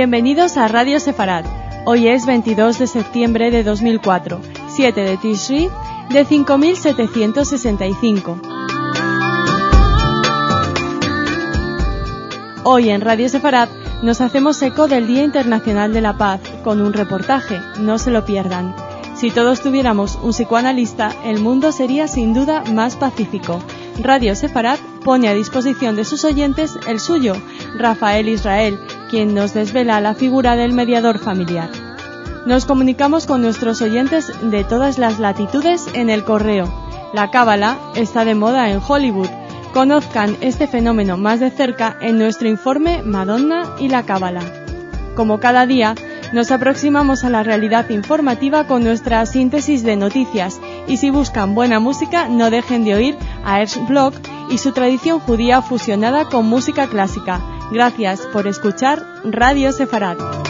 Bienvenidos a Radio Sefarad. Hoy es 22 de septiembre de 2004, 7 de Tishri de 5765. Hoy en Radio Sefarad nos hacemos eco del Día Internacional de la Paz con un reportaje, no se lo pierdan. Si todos tuviéramos un psicoanalista, el mundo sería sin duda más pacífico. Radio Sefarad pone a disposición de sus oyentes el suyo, Rafael Israel, quien nos desvela la figura del mediador familiar. Nos comunicamos con nuestros oyentes de todas las latitudes en el correo. La cábala está de moda en Hollywood. Conozcan este fenómeno más de cerca en nuestro informe Madonna y la cábala. Como cada día, nos aproximamos a la realidad informativa con nuestra síntesis de noticias, y si buscan buena música, no dejen de oír a Ersh Block y su tradición judía fusionada con música clásica. Gracias por escuchar Radio Sefarad.